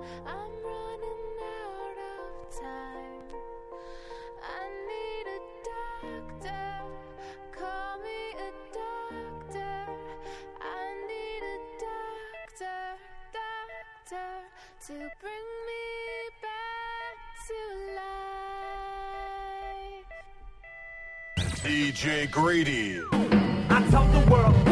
I'm running out of time. I need a doctor. Call me a doctor. I need a doctor to bring me back to life. DJ Grady. I told the world